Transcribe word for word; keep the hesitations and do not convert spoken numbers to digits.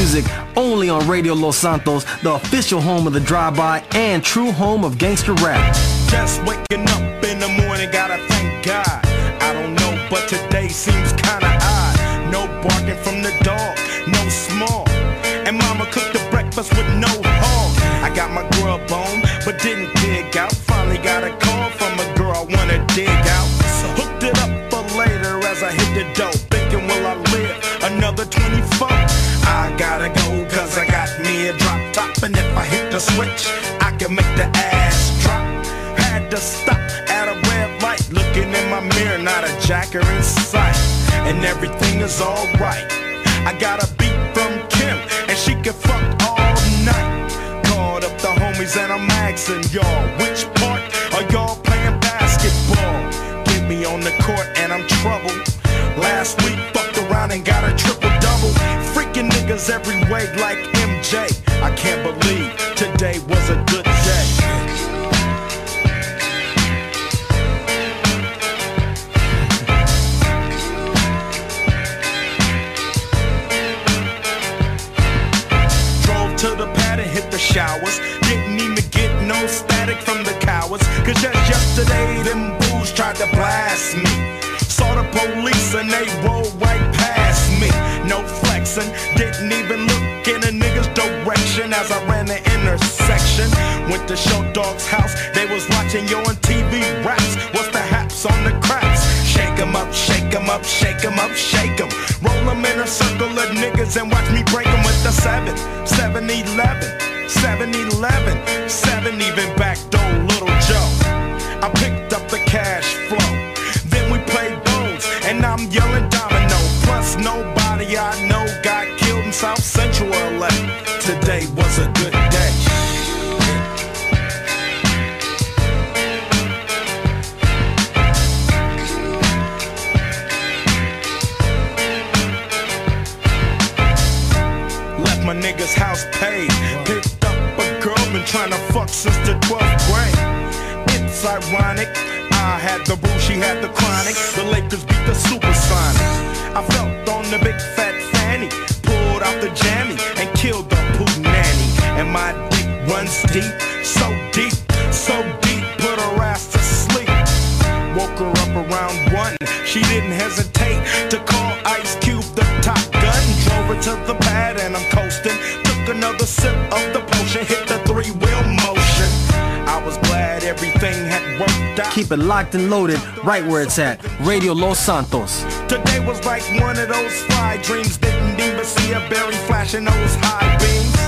music only on Radio Los Santos, the official home of the drive-by and true home of gangster rap. Just waking up in the morning, gotta thank God. I don't know, but today seems kinda odd. No barking from the dog, no small. And mama cooked the breakfast with no hog. I got my grub on, but didn't dig out. Finally got a call from a girl I wanna dig out. So hooked it up for later as I hit the dope. Thinking, will I live another twenty-four? I gotta go, cause I got me a drop top. And if I hit the switch, I can make the ass drop. Had to stop at a red light, looking in my mirror, not a jacker in sight. And everything is alright. I got a beat from Kim, and she can fuck all night. Called up the homies and I'm asking y'all, which part are y'all playing basketball? Get me on the court and I'm troubled. Last week fucked around and got a triple-double. Freaking niggas every way like M J. I can't believe today was a good day. To the pad and hit the showers. Didn't even get no static from the cowards. Cause just yesterday them bulls tried to blast me. Saw the police and they rolled right past me. No flexing, didn't even look in a nigga's direction as I ran the intersection. Went to Show Dog's house, they was watching yo on T V raps. What's the haps on the craps? Shake 'em up, shake 'em up, shake 'em up, shake 'em. Roll 'em in a circle of niggas and watch me break 'em with the seven, seven eleven, seven eleven, seven even backdoor Little Joe. I picked up the cash flow, then we played bones, and I'm yelling domino. Plus nobody I know got killed in South Central L A. Today was a good day. My nigga's house paid. Picked up a girl, been trying to fuck since the twelfth grade. It's ironic, I had the boo, she had the chronic. The Lakers beat the Supersonics. I felt on the big fat fanny, pulled out the jammy and killed the poop nanny. And my dick runs deep, so deep, so deep, put her ass to sleep. Woke her up around one, she didn't hesitate to call Ice Cube the top gun. Drove her to the pad and I'm coasting. Took another sip of the potion, hit the three-wheel motion. I was glad everything had worked out. Keep it locked and loaded right where it's at. Radio Los Santos. Today was like one of those fly dreams. Didn't even see a berry flashing those high beams.